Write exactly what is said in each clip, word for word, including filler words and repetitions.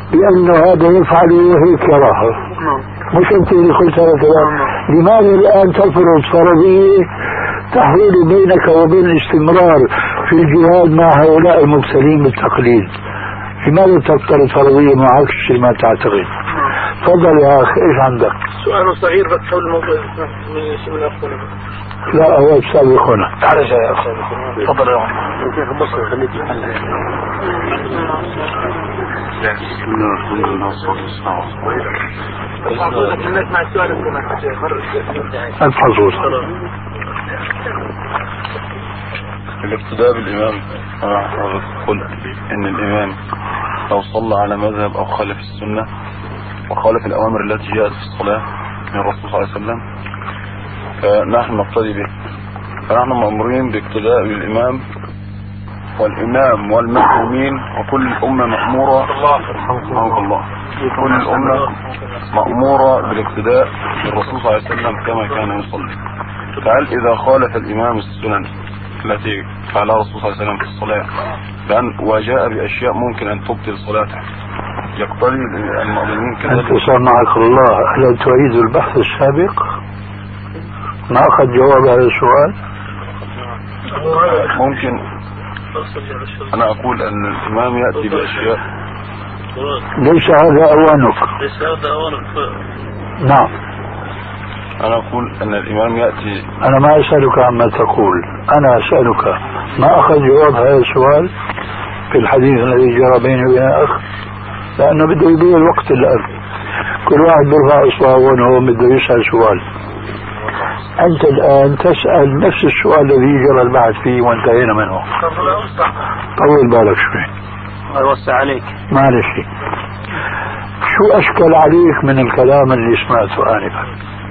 لأنه هذا يفعل وهيك يراها. مش أنت اللي قلت هذا الكلام. لماذا الآن تفرض فرضية تحول بينك وبين الاستمرار في الجهاد مع هؤلاء المبتلين بالتقليد؟ لماذا تفترض فرضية معاكس ما تعتقد؟ تفضل يا أخي، إيش عندك؟ سؤال صغير بس حول الموضوع من الأخوة. لا هو سابقنا. تعال يا أخي. تفضل يا أخي. بسم الله الرحمن الرحيم والصلاة والسلام. الاقتداء بالإمام. أنا قلت إن الإمام لو صلى على مذهب أو خالف السنة وخالف الأوامر التي جاءت في الصلاة من الرسول صلى الله عليه وسلم فنحن نقتدي به. فنحن مأمورين باقتداء بالإمام والإمام والمأمومين وكل الأمة مأمورة رحمه الله كل الأمة مأمورة بالاقتداء بالرسول صلى الله عليه وسلم كما كان يصلي. فهل إذا خالف الإمام السنن التي فعلها الرسول صلى الله عليه وسلم في الصلاة لأن وجاء بأشياء ممكن أن تبطل صلاته يقتضي المؤمنين كذلك؟ أنت سامعك الله، هل تعيد البحث السابق؟ ما أخذ جواب هذا السؤال؟ ممكن أنا أقول أن الإمام يأتي بأشياء ليس هذا أوانك. ليس هذا أوانك. نعم. أنا أقول أن الإمام يأتي. أنا ما أسألك عما تقول، أنا أسألك ما أخذ جواب هذا السؤال في الحديث الذي جرى بيني وبين الأخ، لأنه بده يضيع الوقت الآن. كل واحد بيرفع إصبعه وهو بده يسأل سؤال. أنت الآن تسأل نفس السؤال الذي جرى البحث فيه وانتهينا منه. طول بالك شوي. الله يوسع عليك. معلش. شو أشكل عليك من الكلام اللي سمعته آنفا؟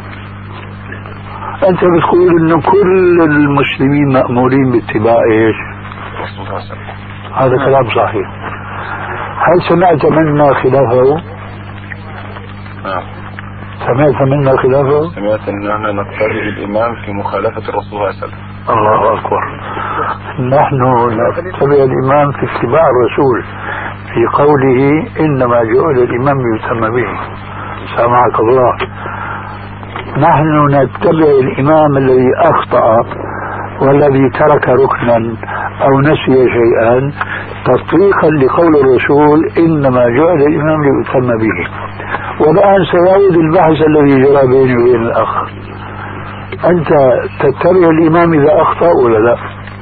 أنت بتقول إنه كل المسلمين مأمورين باتباع إيش؟ هذا كلام صحيح. هل سمعت منا خلافه؟ نعم. سمعت منا خلافه؟ سمعت ان احنا نقتدي بالامام في مخالفة الرسول صلى الله عليه وسلم. الله اكبر. نحن نتبع الامام في اتباع الرسول في قوله انما جعل الامام يتم به. سامعك الله. نحن نتبع الامام الذي اخطأ والذي ترك ركنا او نسي شيئا تطبيقا لقول الرسول انما جعل الامام ليتم به. والآن سيعود البحث الذي جرى بيني وبين الأخ. أنت تتبع الإمام إذا أخطأ ولا لا؟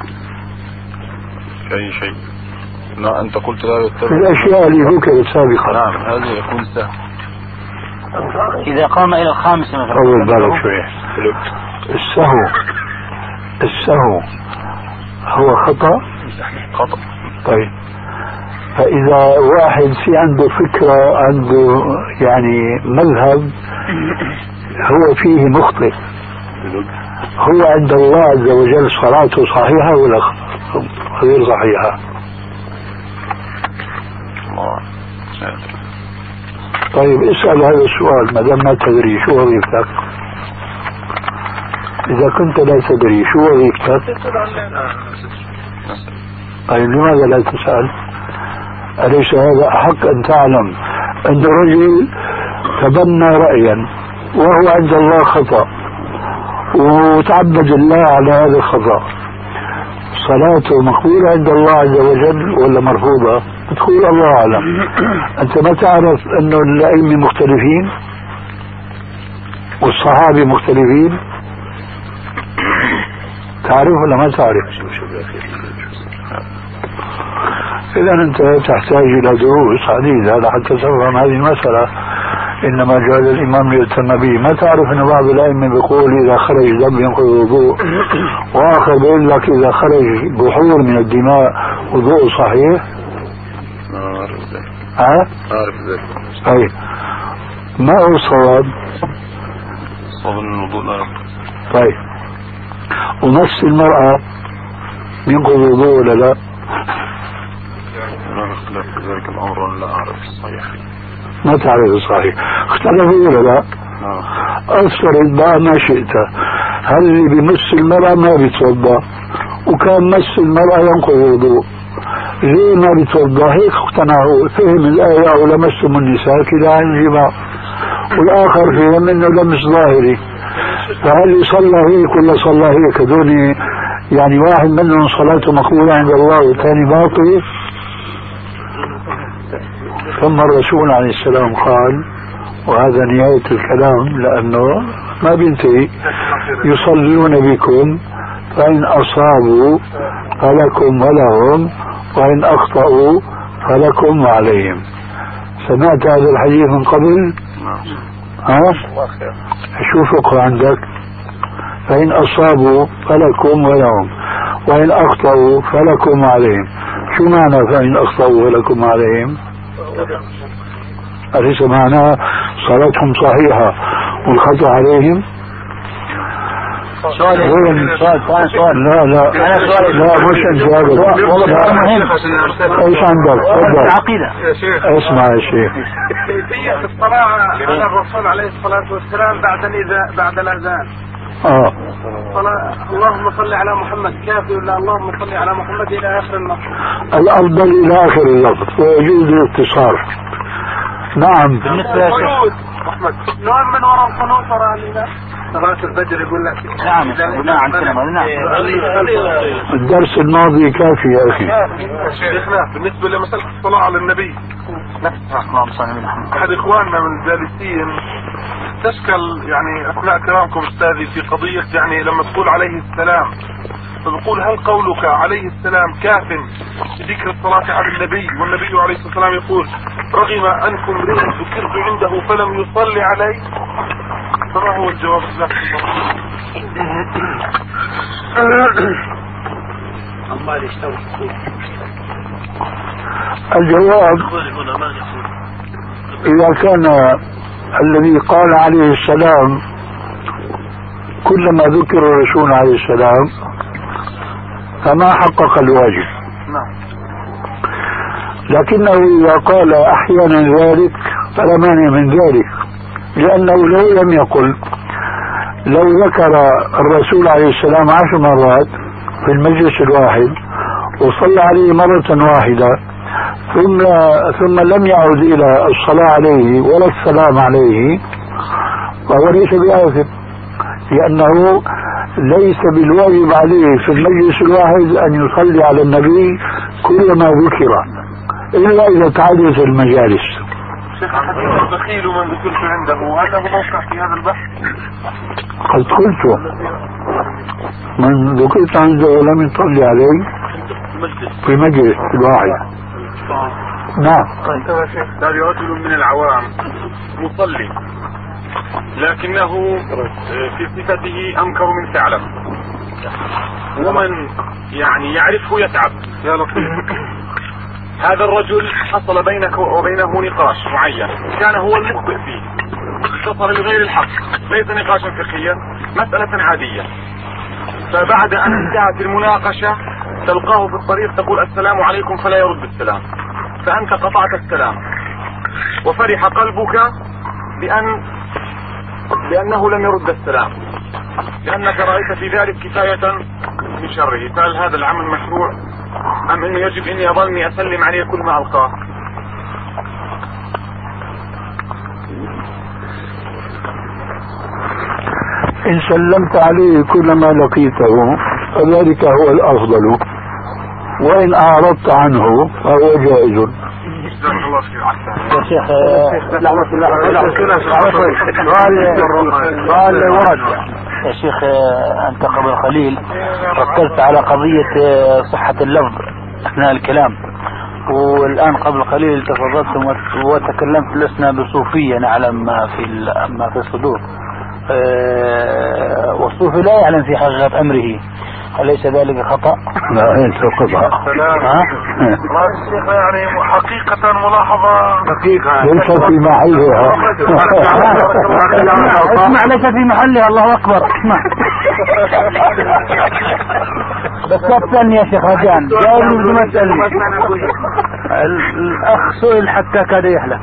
أي شيء. لا أنت قلت لا يتبع في الأشياء اللي ذكرت سابقا. نعم هذا يكون سهل. إذا قام إلى الخامسة مثلا. أول بالك شوية. السهو السهو هو خطأ؟ خطأ. طيب فإذا واحد في عنده فكرة عنده يعني مذهب هو فيه مخطئ هو عند الله عز وجل صلاته صحيحة ولا غير صحيحة؟ طيب اسأل هذا السؤال ما دام ما تدري شو وظيفتك؟ إذا كنت لا تدري شو وظيفتك؟ طيب لماذا لا تسأل؟ أليس هذا أحق أن تعلم أن رجل تبنى رأيا وهو عند الله خطأ وتعبد الله على هذا الخطأ، صلاته مقبولة عند الله عز وجل ولا مرفوضة؟ تقول الله أعلم. أنت ما تعرف أنه الأئمة مختلفين والصحابة مختلفين؟ تعرف ولا ما تعرف؟ إذا أنت تحتاج إلى دروس عديدة حتى تفهم هذه المسألة. إنما جعل الإمام ليتم به. ما تعرف أن بعض الأئمة بيقول إذا خرج دم ينقض الوضوء، وآخر بيقول لك إذا خرج بحور من الدماء وضوء صحيح؟ أعرف ذلك. ها؟ أعرف ذلك. طيب ما هو الصواب؟ صواب الوضوء لا ينقض. طيب ومس المرأة ينقض الوضوء ولا لا؟ أنا اختلف في ذلك الأمر لا أعرف الصحيح. ما تعرف الصحيح. اختلفوا ولا لا؟ نعم. أفترض بقى ما شئت، هل اللي بمس المرأة ما بيتوضأ وكان مس المرأة ينقض الوضوء، زي ما بتوضح هيك اقتنعوا، فهم الآية أو لمستم النساء كده عن الجماع، والآخر فهم إنه لمس ظاهري. فهل يصلى هيك ولا صلى هيك؟ هذول يعني واحد منهم صلاته مقبولة عند الله والثاني باطل. ثم الرسول عليه السلام قال، وهذا نهاية الكلام لأنه ما بينتهي، يصلون بكم فإن أصابوا فلكم ولهم وإن أخطأوا فلكم وعليهم. سمعت هذا الحديث من قبل؟ ها؟ شو فقه عندك؟ فإن أصابوا فلكم ولهم وإن أخطأوا فلكم وعليهم. شو معنى فإن أخطأوا فلكم وعليهم؟ أليس معناه صلاتهم صحيحة والخطأ عليهم؟ سؤال سؤال سؤال سؤال لا لا لا مش انت والله مهم. ايش عندك؟ العقيدة. اسمع يا شيخ. كيفية الصلاة على الرسول عليه الصلاة والسلام بعد الإذان بعد الأذان. اه صلاة اللهم صل على محمد كافي ولا اللهم صل على محمد إلى آخر النص؟ الأفضل إلى آخر اللفظ ويجوز الاختصار. نعم. بالنسبة يا شيخ أحمد نوع من وراء القنوط وراء الإله. صلاة الفجر يقول لك. نعم نعم نعم. الدرس الماضي كافي يا أخي. شيخنا بالنسبة لمسألة الصلاة على النبي نفسها، اللهم صل على محمد. أحد إخواننا من الجالسين تشكل يعني أثناء كلامكم أستاذي في قضية يعني لما تقول عليه السلام، فبقول هل قولك عليه السلام كاف بذكر الصلاة على النبي والنبي عليه الصلاة والسلام يقول رغم أنكم امرئ ذكرت عنده فلم يصلي عليه؟ فما هو الجواب؟ الجواب إذا كان الذي قال عليه السلام كلما ذكر الرسول عليه السلام فما حقق الواجب، لكنه إذا قال أحيانا ذلك فلا مانع من ذلك، لأنه لو لم يقل، لو ذكر الرسول عليه السلام عشر مرات في المجلس الواحد وصلى عليه مرة واحدة ثم ثم لم يعد إلى الصلاة عليه ولا السلام عليه فهو ليس بآثم، لأنه ليس بالواجب عليه في المجلس الواحد أن يصلي على النبي كلما ذكر إلا إذا تعددت المجالس. البخيل من ذكرت عنده هل له موقع في هذا البحث؟ قد قلت من ذكرت عنده ولم يصلي عليه في مجلس الواحد. نعم. هذا رجل من العوام مصلي لكنه في صفته أنكر من ثعلب، ومن يعني يعرفه يتعب. يا لطيف. هذا الرجل حصل بينك وبينه نقاش معين كان هو المخطئ فيه، اتصل بغير الحق، ليس نقاشا فقهيا، مسألة عادية. فبعد أن انتهت المناقشة تلقاه في الطريق تقول السلام عليكم فلا يرد السلام، فأنت قطعت السلام وفرح قلبك بأن لأنه لم يرد السلام، لأنك رأيت في ذلك كفاية من شره. فهل هذا العمل مشروع أم أنه يجب أني أظلني أسلم عليه كل ما ألقاه؟ إن سلمت عليه كلما لقيته فذلك هو الأفضل، وإن أعرضت عنه فهو جائز. يا شيخ سؤال ورد يا شيخ. أنت قبل قليل ركزت على قضية صحة اللفظ أثناء الكلام، والآن قبل قليل تفضلت وتكلمت لسنا بصوفية نعلم ما في ما في الصدور، والصوفي لا يعلم في حقيقة أمره، أليس ذلك خطأ؟ لا أنت خطأ. يعني حقيقة ملاحظة دقيقة ليس في محلها. اسمع ليس في محلها. الله أكبر. اسمع بس لا تسألني يا شيخ رجان، جاوبني بدون ما تسألني. الأخ سئل حتى كاد يحلق.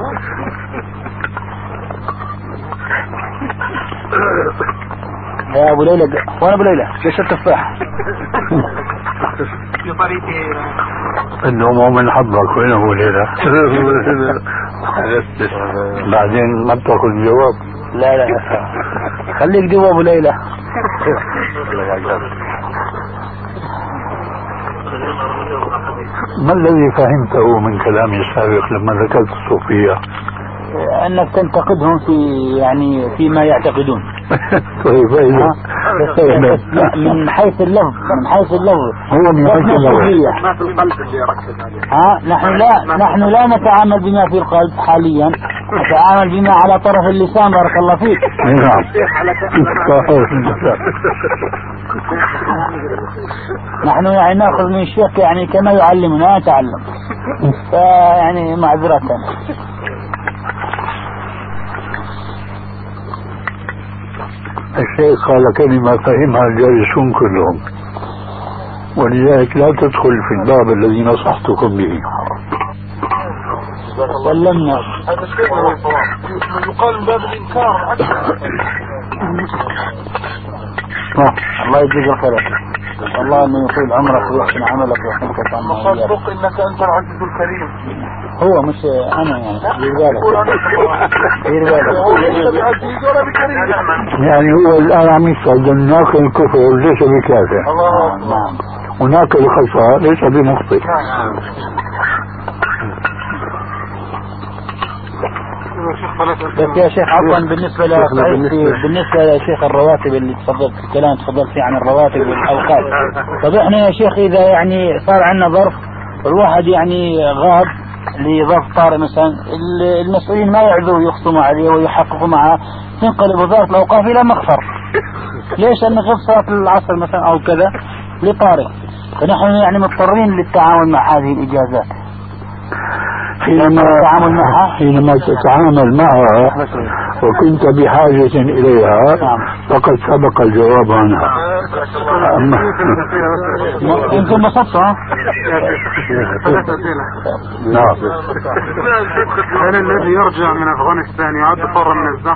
لا ابو ليلى وانا ابو ليلى ليش التفاح؟ في طريقي انه مو من حظك وين ابو ليلى؟ بعدين ما بتاخذ جواب. لا لا خليك جوا ابو ليلى. ما الذي فهمته من كلامي السابق لما ذكرت الصوفية؟ انك تنتقدهم في يعني فيما يعتقدون. طيب من حيث اللفظ من حيث اللفظ هو من حيث اللفظ ما في القلب اللي يركز عليه. ها نحن لا نحن لا نتعامل بما في القلب حاليا، نتعامل بما على طرف اللسان. بارك الله فيك. نعم. نحن يعني ناخذ من الشيخ يعني كما يعلمنا نتعلم، فيعني معذرة. الشيخ قال كلمة فهمها الجالسون كلهم، ولذلك لا تدخل في الباب الذي نصحتكم به. سلمنا. هذا الشيء هو الصواب. يقال من باب الإنكار. الله يجزيك الخير. الله انه يطيل عمرك ويحسن عملك ويحسنك عنا. وصدق انك انت العزيز الكريم. هو مش انا يعني دير بالك دير بالك. يعني هو الان عم يسأل ناكل الكفر ليس بكافر، نعم، وناكل الخطأ ليس بمخطئ. بس يا شيخ عفوا بالنسبة بالنسبة لشيخ الرواتب اللي تفضلت الكلام تفضلت فيه عن الرواتب والأوقات. طب احنا يا شيخ إذا يعني صار عندنا ظرف الواحد يعني غاب لظرف طارئ مثلا، المسؤولين ما يعذوا يخصموا عليه ويحققوا معه، تنقلب وزارة الأوقاف إلى مخفر. ليش؟ أن غير صلاة العصر مثلا أو كذا لطارئ، فنحن يعني مضطرين للتعامل مع هذه الإجازات. حينما حينما تتعامل معها وكنت بحاجة إليها فقد سبق الجواب عنها. أنتم بسطتوا. نعم. هل الذي يرجع من أفغانستان يعد حرا من الزحف؟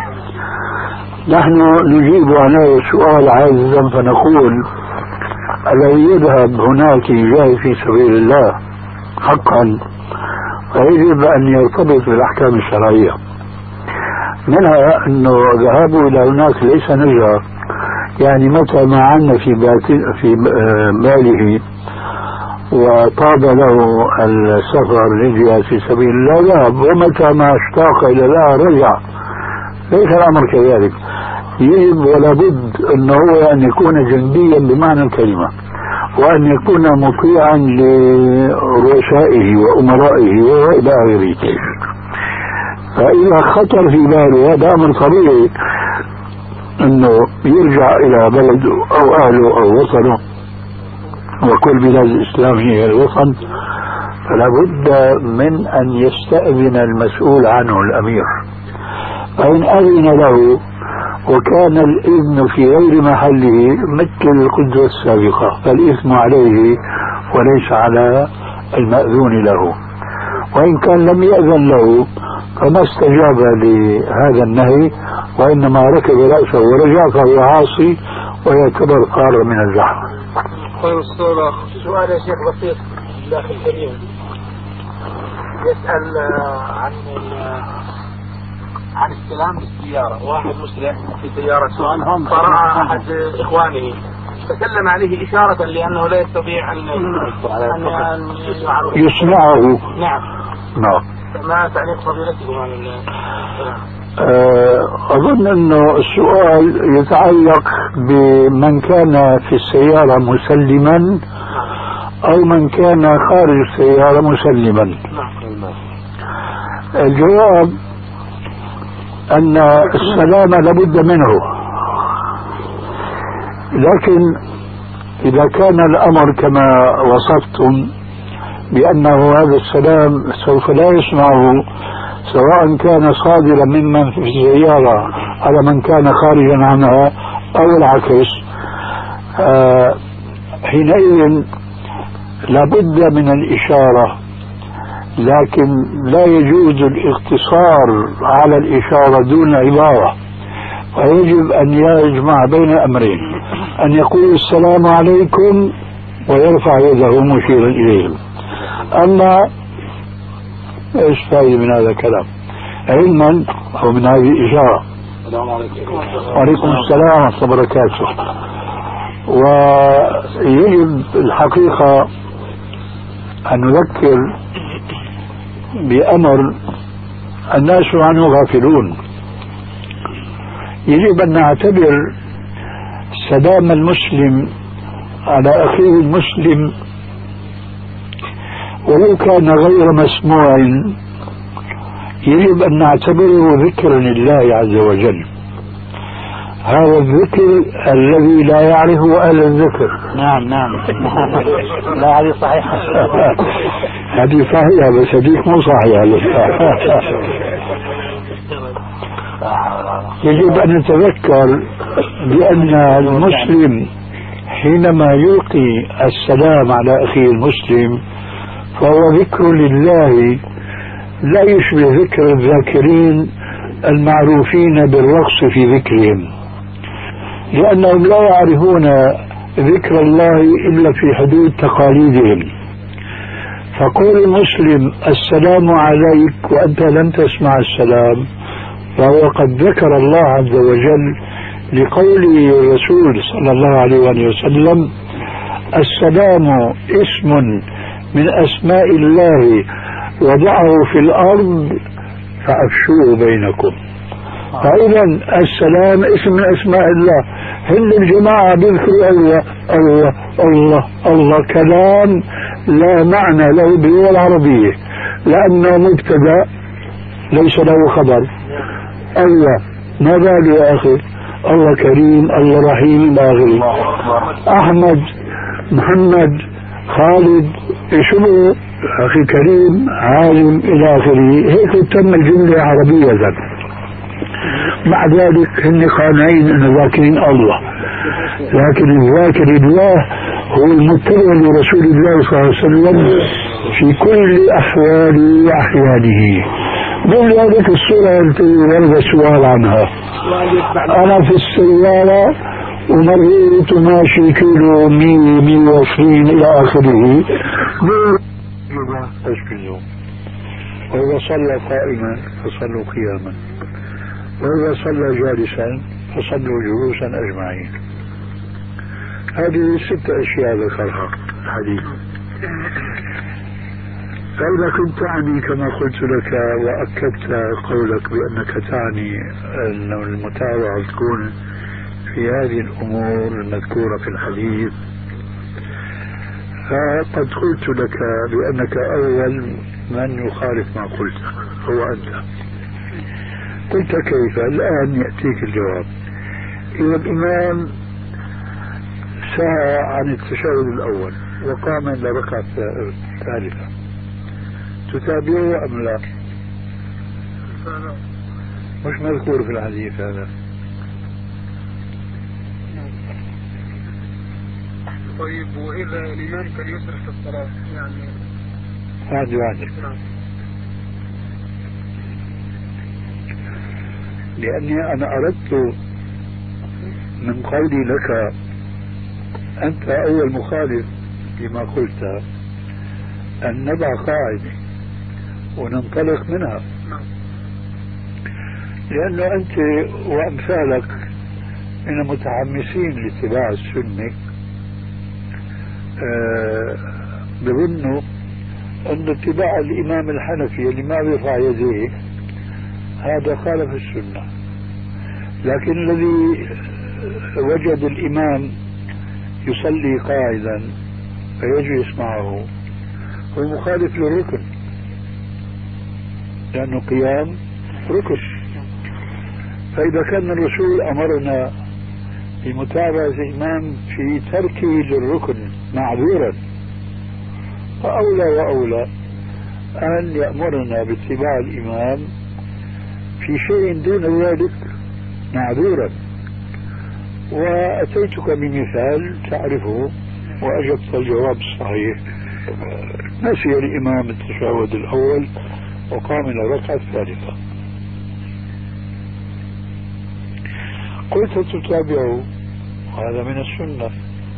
نحن نجيب عن هذا السؤال عاجزا فنقول الذي يذهب هناك يجاهد في سبيل الله حقا فيجب أن يرتبط بالأحكام الشرعية، منها أنه ذهابه إلى هناك ليس نجرة، يعني متى ما عنا في في باله وطاب له السفر للجهاد في سبيل الله ذهب، ومتى ما اشتاق إلى الله رجع. ليس الأمر كذلك، يجب ولا بد أنه هو أن يكون جنديا بمعنى الكلمة، وأن يكون مطيعا لرؤسائه وأمرائه وإلى آخره. فإذا خطر في باله هذا أمر طبيعي أنه يرجع إلى بلده أو أهله أو وطنه، وكل بلاد الإسلام هي الوطن، فلا بد من أن يستأذن المسؤول عنه الأمير. فإن أذن له وكان الإذن في غير محله مثل القدوة السابقة فالإثم عليه وليس على المأذون له، وإن كان لم يأذن له فما استجاب لهذا النهي وإنما ركب رأسه ورجع فهو عاصي ويعتبر قارة من الزحف. سؤال يا شيخ بسيط داخل الكريم يسأل عن عن استلام السيارة. واحد مسلم في سيارة فرأى أحد إخوانه تكلم عليه إشارة لأنه لا يستطيع أن يسمعه. نعم نعم. ما تعليق فضيلتكم عن أظن أنه السؤال يتعلق بمن كان في السيارة مسلما أو من كان خارج السيارة مسلما. الجواب أن السلام لابد منه، لكن إذا كان الأمر كما وصفتم بأنه هذا السلام سوف لا يسمعه سواء كان صادرا ممن في السيارة على من كان خارجا عنها أو العكس، آه حينئذ لابد من الإشارة، لكن لا يجوز الاقتصار على الإشارة دون عبارة، ويجب أن يجمع بين أمرين، أن يقول السلام عليكم ويرفع يده مشيرا إليهم. أما إيش فائدة من هذا الكلام؟ علما أو من هذه الإشارة. السلام عليكم. وعليكم السلام ورحمة الله وبركاته. ويجب الحقيقة أن نذكر بأمر الناس عنه غافلون. يجب أن نعتبر سلام المسلم على أخيه المسلم ولو كان غير مسموع، يجب أن نعتبره ذكرا لله عز وجل. هذا الذكر الذي لا يعرفه أهل الذكر. نعم نعم لا هذه صحيحة. هذه صحيحة بس هذيك مو صحيحة. يجب أن نتذكر بأن المسلم حينما يلقي السلام على أخيه المسلم فهو ذكر لله، لا يشبه ذكر الذاكرين المعروفين بالرقص في ذكرهم، لأنهم لا يعرفون ذكر الله إلا في حدود تقاليدهم. فقول المسلم السلام عليك وأنت لم تسمع السلام فهو قد ذكر الله عز وجل لقوله الرسول صلى الله عليه وسلم السلام اسم من أسماء الله وضعه في الأرض فأفشوه بينكم. فإذا السلام اسم من أسماء الله. هن الجماعة بيذكروا الله الله الله الله كلام لا معنى له باللغة العربية، لأنه مبتدأ ليس له خبر. الله ما باله يا أخي؟ الله كريم، الله رحيم إلى آخره. أحمد، محمد، خالد، شنو أخي كريم، عالم إلى آخره. هيك تم الجملة عربية ذات. مع ذلك هن قانعين أن ذاكرين الله، لكن الذاكر الله هو المتبع لرسول الله صلى الله عليه وسلم في كل أحواله وأحيانه. قبل هذه الصورة التي ورد السؤال عنها، أنا في السيارة ومريت ماشي كيلو مية مية وعشرين إلى آخره، أسجدوا، وإذا صلى قائما فصلوا قياما، وإذا صلى جالسا فصلوا جلوسا أجمعين. هذه ست أشياء ذكرها الحديث. فإذا كنت تعني كما قلت لك وأكدت قولك بأنك تعني أن المتابعة تكون في هذه الأمور المذكورة في الحديث، فقد قلت لك بأنك أول من يخالف ما قلت هو أنت. قلت كيف؟ الآن يأتيك الجواب. إذا الإمام سعى عن التشهد الأول وقام إلى ركعة الثالثة، تتابعه أم لا؟ مش مذكور في الحديث هذا. طيب وإذا الإمام كان يسرح في الصلاة يعني هذا واحد. لأني أنا أردت من قولي لك أنت أول مخالف لما قلت أن نضع قاعدة وننطلق منها، لأنه أنت وأمثالك من المتحمسين لاتباع السنة أه بظنوا أن اتباع الإمام الحنفي اللي ما بيرفع يديه هذا خالف السنة، لكن الذي وجد الإمام يصلي قاعدا فيجلس معه هو مخالف للركن، لأنه قيام ركن. فإذا كان الرسول أمرنا بمتابعة الإمام في تركه للركن معذورا، فأولى وأولى أن يأمرنا باتباع الإمام في شيء دون ذلك معذورا. وأتيتك بمثال تعرفه وأجبت الجواب الصحيح. نسي الإمام التشهد الأول وقام إلى الركعة الثالثة. قلت تتابعه، هذا من السنة،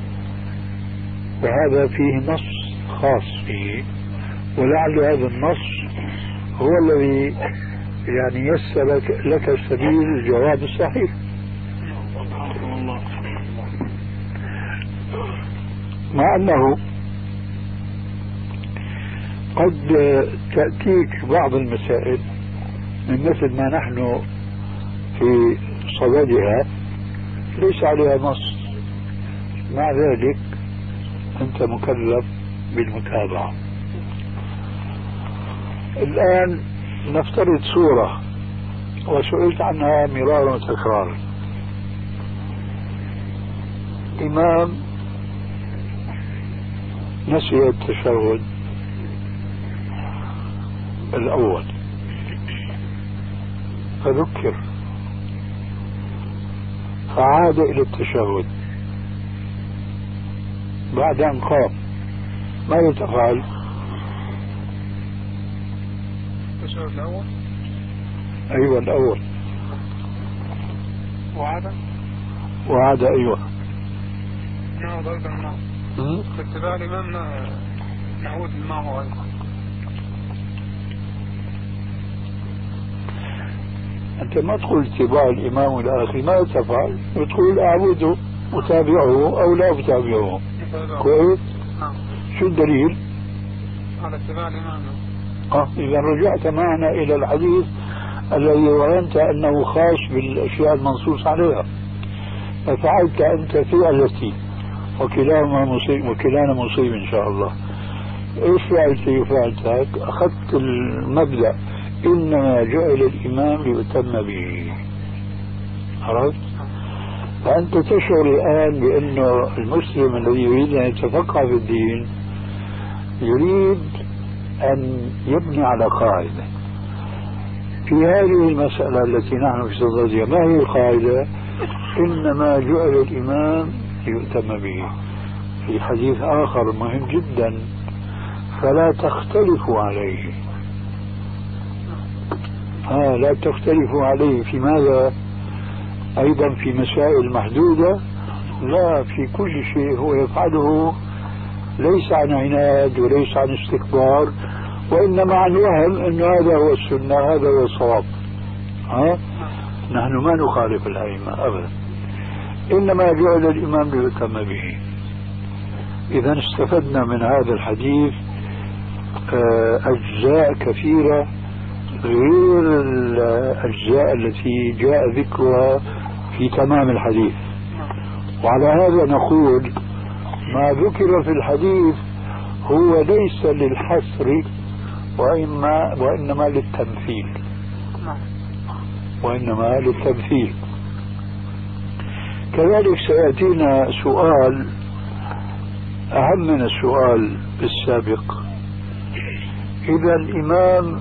وهذا فيه نص خاص فيه، ولعل هذا النص هو الذي يعني يسر لك سبيل الجواب الصحيح. مع أنه قد تأتيك بعض المسائل من مثل ما نحن في صددها ليس عليها نص، مع ذلك أنت مكلف بالمتابعة. الآن نفترض صورة وسئلت عنها مرارا وتكرارا. إمام نسي التشهد الأول فذكر فعاد إلى التشهد بعد أن قام، ماذا تفعل؟ التشهد الأول؟ أيوة الأول. وعاد؟ وعاد أيوة. نعود أيضا معه. في اتباع الإمام نعود معه أيضا. أنت ما تقول اتباع الإمام الآخر، ماذا تفعل؟ تقول أعبده أتابعه أو لا أتابعه. كويس؟ نعم. شو الدليل؟ على اتباع الإمام. آه إذا رجعت معنا إلى الحديث الذي ظننت أنه خاص بالأشياء المنصوص عليها، ففعلت أنت فعلتي وكلاهما مصيب وكلانا مصيب إن شاء الله. إيش فعلت؟ فعلتك أخذت المبدأ إنما جعل الإمام ليتم به، عرفت؟ فأنت تشعر الآن بأنه المسلم الذي يريد أن يتفقه في الدين يريد أن يبني على قاعدة. في هذه المسألة التي نحن في صددها، ما هي القاعدة؟ إنما جعل الإمام ليؤتم به. في حديث آخر مهم جدا، فلا تختلفوا عليه. آه لا تختلفوا عليه في ماذا؟ أيضا في مسائل محدودة؟ لا، في كل شيء هو يفعله ليس عن عناد وليس عن استكبار، وإنما عن وهم أن هذا هو السنة، هذا هو الصواب. ها؟ نحن ما نخالف الأئمة أبدا، إنما جعل الإمام ليؤتم به. إذا استفدنا من هذا الحديث أجزاء كثيرة غير الأجزاء التي جاء ذكرها في تمام الحديث. وعلى هذا نقول ما ذكر في الحديث هو ليس للحصر وإنما, وإنما للتمثيل، وإنما للتمثيل. كذلك سيأتينا سؤال أهم من السؤال السابق. إذا الإمام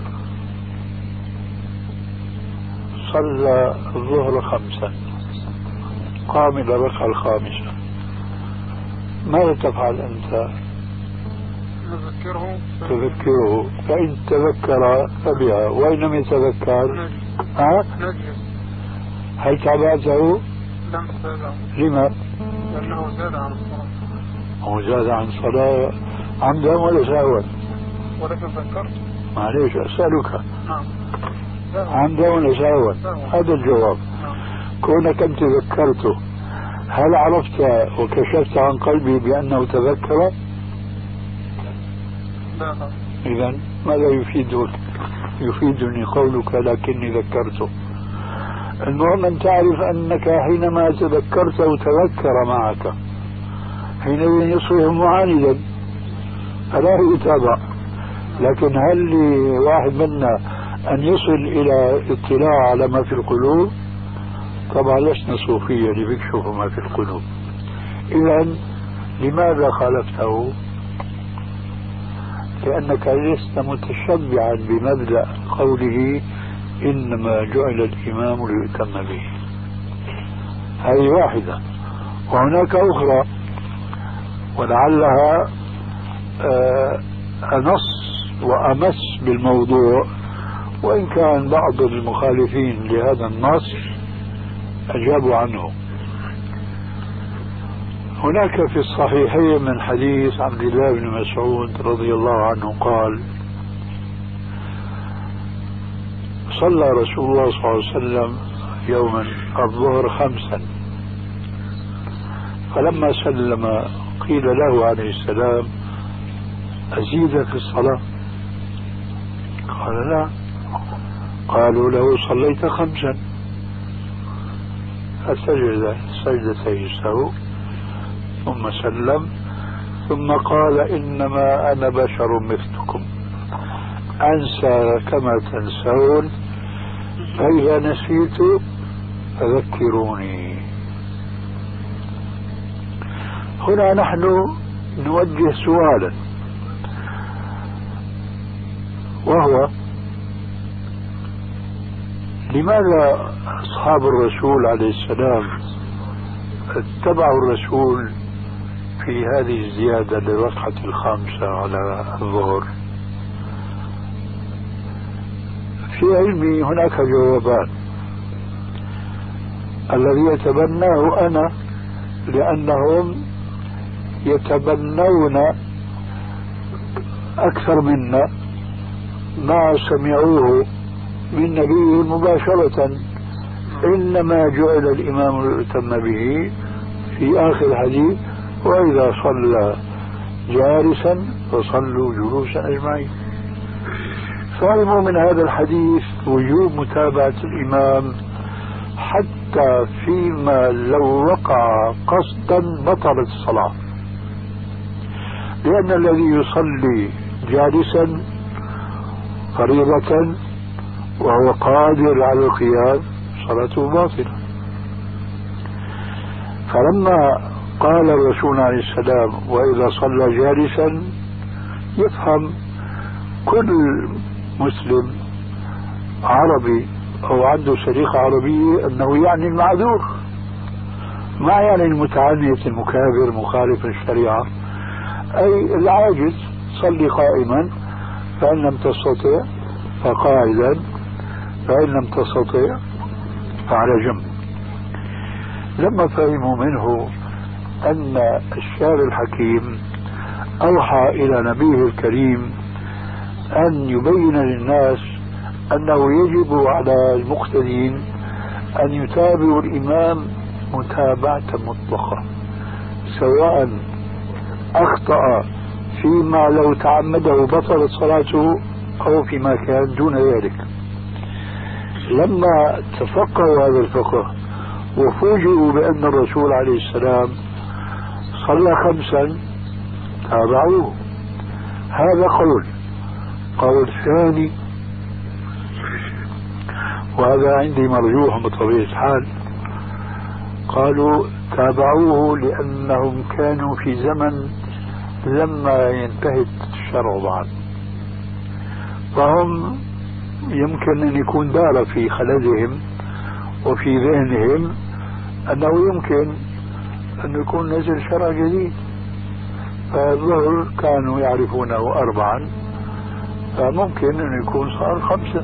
صلى الظهر خمسا، قام إلى الركعة الخامسة، ماذا تفعل أنت؟ نذكره تذكره، فإن تذكر فبها، وإن لم يتذكر أه؟ هل تابعته؟ لم تابعه. لما؟ لأنه زاد عن الصلاة. هو زاد عن الصلاة عمدا ولا سهوا؟ ولكن ذكرت. معليش أسألك. نعم. عمدا ولا سهوا؟ هذا الجواب. نعم. كونك أنت ذكرته، هل عرفت وكشفت عن قلبي بأنه تذكر؟ لا. إذن ماذا يفيدك؟ يفيدني قولك لكني ذكرته. المهم أن تعرف أنك حينما تذكرته تذكر معك، حينئذ يصبح معاندا فلا يتابع. لكن هل لواحد منا أن يصل إلى اطلاع على ما في القلوب؟ طبعا لسنا صوفية اللي بيكشفوا ما في القلوب. إذن لماذا خالفته؟ لأنك لست متشبعا بمبدأ قوله إنما جعل الإمام ليؤتم به. هذه واحدة، وهناك أخرى ولعلها أنص وأمس بالموضوع، وإن كان بعض المخالفين لهذا النص أجابوا عنه. هناك في الصحيحين من حديث عبد الله بن مسعود رضي الله عنه قال: صلى رسول الله صلى الله عليه وسلم يوما الظهر خمسا، فلما سلم قيل له عليه السلام: أزيد في الصلاة؟ قال: لا. قالوا له: صليت خمسا. فسجد سجدتي السهو ثم سلم، ثم قال: إنما أنا بشر مثلكم أنسى كما تنسون، فإذا نسيت فذكروني. هنا نحن نوجه سؤالا، وهو: لماذا أصحاب الرسول عليه السلام اتبعوا الرسول في هذه الزيادة للركعة الخامسة على الظهر؟ في علمي هناك جوابان. الذي يتبناه أنا لأنهم يتبنون أكثر منا ما سمعوه من نبيه مباشرة: إنما جعل الإمام ليؤتم به، في آخر الحديث: وإذا صلى جالسا فصلوا جلوسا أجمعين. فهموا من هذا الحديث وجوب متابعة الإمام حتى فيما لو وقع قصدا بطلت الصلاة، لأن الذي يصلي جالسا فريضة وهو قادر على القيام صلاته باطلة. فلما قال الرسول عليه السلام: وإذا صلى جالسا، يفهم كل مسلم عربي أو عنده سليقة عربية أنه يعني المعذور، ما يعني المتعنت المكابر مخالف الشريعة، أي العاجز. صلي قائما، فإن لم تستطع فقاعدا، فإن لم تستطع فعلى جنب. لما فهموا منه أن الشارع الحكيم أوحى إلى نبيه الكريم أن يبين للناس أنه يجب على المقتدين أن يتابعوا الإمام متابعة مطلقة، سواء أخطأ فيما لو تعمده بطلت صلاته أو فيما كان دون ذلك. لما تفقهوا هذا الفقه وفوجئوا بأن الرسول عليه السلام صلى خمسا تابعوه. هذا قول. قول ثاني، وهذا عندي مرجوح بطبيعة الحال، قالوا تابعوه لأنهم كانوا في زمن لما ينتهي الشرع بعد، فهم يمكن أن يكون دار في خلدهم وفي ذهنهم أنه يمكن أن يكون نزل شرع جديد، فالظهر كانوا يعرفونه أربعا، فممكن أن يكون صار خمسة،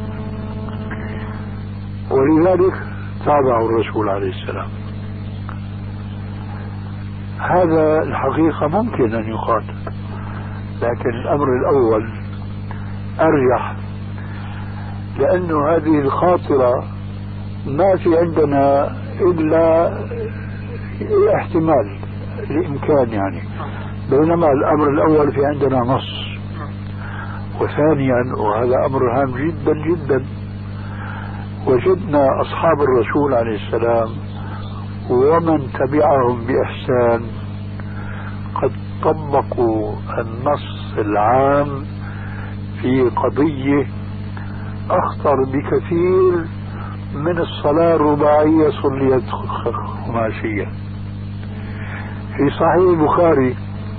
ولذلك تابعوا الرسول عليه السلام. هذا الحقيقة ممكن أن يقال، لكن الأمر الأول أرجح، لأن هذه الخاطرة ما في عندنا إلا احتمال الإمكان يعني، بينما الأمر الأول في عندنا نص. وثانيا، وهذا أمر هام جدا جدا، وجدنا أصحاب الرسول عليه السلام ومن تبعهم بإحسان قد طبقوا النص العام في قضية أخطر بكثير من الصلاة الرباعية صليت خماسية. في صحيح البخاري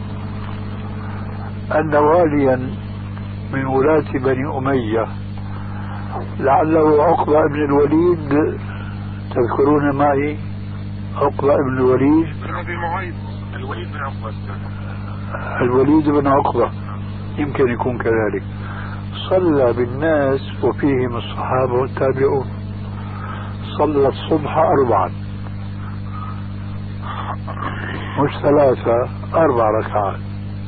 أن واليا من ولاة بني أمية لعله عقبة بن الوليد، تذكرون معي عقبة بن الوليد؟ الوليد بن عقبة الوليد بن عقبة يمكن يكون كذلك، صلى بالناس وفيهم الصحابة والتابعون، صلى الصبح أربعا مش ثلاثة أربع ركعات،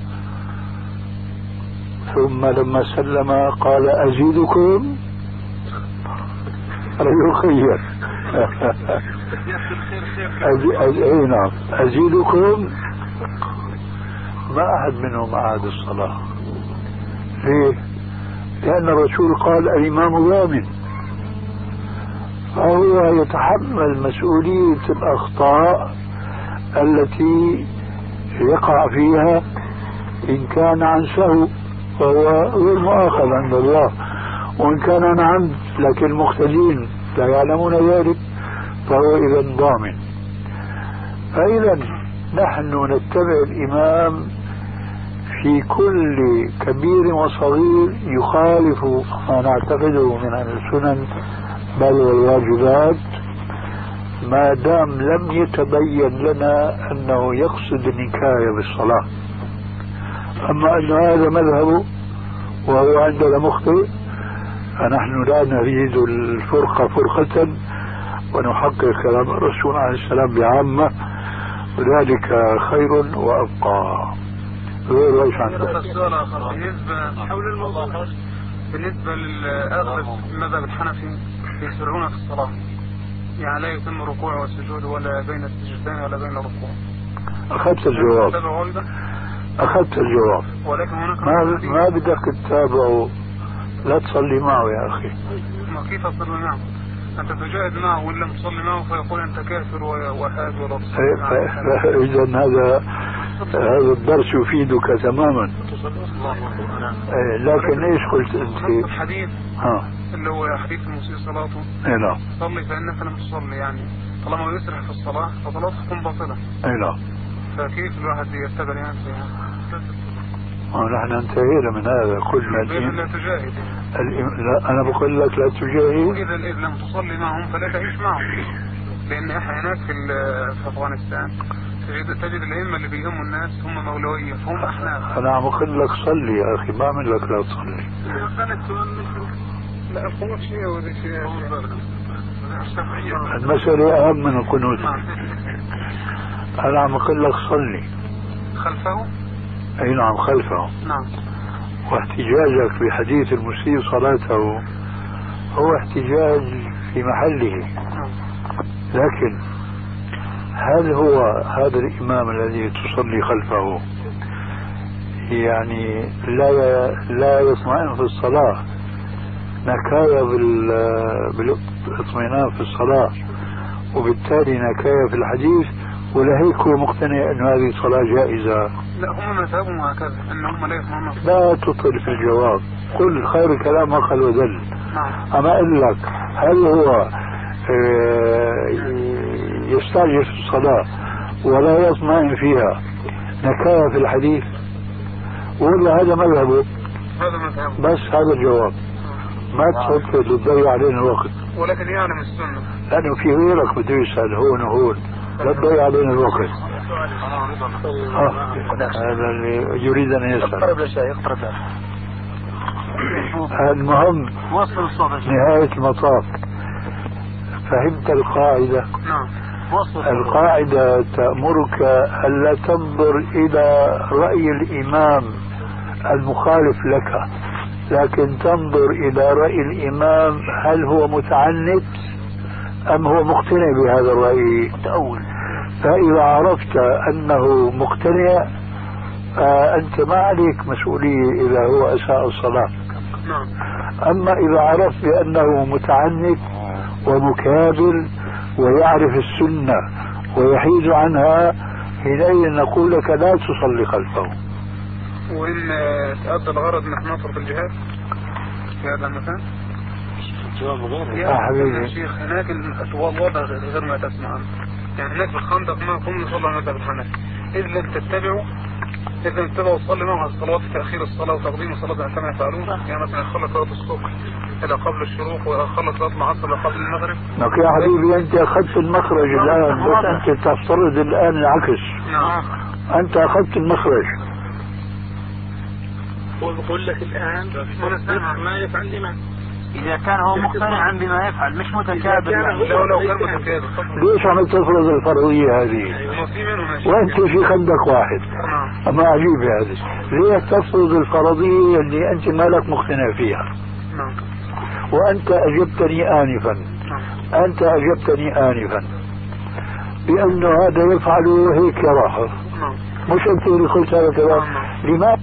ثم لما سلم قال أزيدكم يخير أي نعم أزيدكم. ما أحد منهم أعاد الصلاة. ليه؟ لأن الرسول قال الإمام ضامن، فهو يتحمل مسؤولية الأخطاء التي يقع فيها إن كان عن سهو فهو غير مؤاخذ عند الله، وإن كان عن عمد لكن المختلين لا يعلمون ذلك فهو إذا ضامن. فإذا نحن نتبع الإمام في كل كبير وصغير يخالف ما نعتقده من السنن بل والواجبات، ما دام لم يتبين لنا أنه يقصد النكاية بالصلاة. أما أن هذا مذهبه وهو عندنا مخطئ فنحن لا نريد الفرقة فرقة ونحقق كلام الرسول عليه السلام بعامة، وذلك خير وأبقى. غير ليش عندك بالنسبة حول الموضوع، بالنسبة للأغلب المذهب الحنفي يسرعون في الصلاة، يعني لا يتم ركوع والسجود ولا بين السجدتين ولا بين الركوع. أخذت الجواب أخذت الجواب ولكن هناك ما, ما بدك تتابعه، لا تصلي معه يا أخي. ما كيف أصلي معه؟ أنت تجاهد معه وإن لم تصلي معه فيقول أنت كافر وهذا ولا تصلي. إذا هذا هذا الدرس يفيدك تماما. لكن ايش قلت انت؟ الحديث ها اللي هو حديث المسيء صلاته. اي نعم. صلي فإنك لم تصلي، يعني طالما يسرح في الصلاة فصلاته تكون باطلة. اي نعم. فكيف الواحد يتبع يعني فيها؟ نحن انتهينا من هذا. قلنا لا تجاهد. لا أنا بقول لك لا تجاهد. وإذا إذا لم تصلي معهم فلا تعيش معهم، لأن إحنا هناك في في أفغانستان تجد تجد الأئمة اللي بيهموا الناس هم مولوية، فهم أحناف. أنا عم أقول لك صلي يا أخي، ما أعمل لك لا تصلي. لا القنوت شيء وذي شيء. المسألة أهم من القنوت. أنا عم أقول لك صلي خلفه. أي نعم خلفه. نعم. واحتجاجك بحديث المسيء صلاته هو احتجاج في محله، لكن هل هو هذا الإمام الذي تصلي خلفه يعني لا لا يطمئن في الصلاة، نكاية بالاطمئنان في الصلاة وبالتالي نكاية في الحديث، ولا هيك هو مقتنع أن هذه الصلاة جائزة؟ لا هم مذهبهم هكذا أنهم لا يطمئنون. لا تطل في الجواب، قل خير الكلام ما قل ودل. نعم. أما أقول لك هل هو يستعجل في الصلاة ولا يطمئن فيها نكاية في الحديث، ولا هذا مذهبه؟ هذا مذهبه. بس هذا الجواب. ما تفكر تضيع علينا الوقت. ولكن يعلم السنة. لأنه في غيرك بده يسأل هون وهون، لا تضيع علينا الوقت. آه. هذا اللي يريد أن يسأل. اقترب لشيء اقترب. المهم وصل الصوت. نهاية المطاف فهمت القاعدة؟ نعم. القاعدة تأمرك ألا تنظر إلى رأي الإمام المخالف لك، لكن تنظر إلى رأي الإمام هل هو متعنت أم هو مقتنع بهذا الرأي متأول. فإذا عرفت أنه مقتنع فأنت ما عليك مسؤولية إذا هو أساء الصلاة. أما إذا عرفت بأنه متعنت ومكابر ويعرف السنة ويحيد عنها، حينئذ نقول لك لا تصلي خلفه. وإن تأدى الغرض نحن نطرق الجهاد في هذا المكان. جواب غير يا حبيبي شيخ هناك الوضع غير ما تسمع، يعني هناك في الخندق ما قمنا نصلي على مذهب الحنفي. إذ لم تتبعوا إذ لم تتبعوا تصلي معهم الصلوات، تأخير الصلاة وتقديم الصلاة كما يفعلون، يعني مثلا يخلص صلاة الصبح إلى قبل الشروق ويخلص صلاة العصر إلى قبل المغرب. لك يا حبيبي أنت أخذت المخرج الآن، بس أنت تفترض الآن العكس. نعم. أنت أخذت المخرج. هو بقول لك الآن ما يفعل الإمام إذا كان هو مقتنعا بما يفعل مش متكابر يعني. لو لو كان متكابر ليش عم تفرض الفرضية هذه؟ وأنت في خندق واحد. أما عجيب هذا، ليش تفرض الفرضية اللي أنت ما لك مقتنع فيها؟ وأنت أجبتني آنفا أنت أجبتني آنفا بأنه هذا يفعل هيك يراها، مش أنت اللي قلت هذا الكلام. لماذا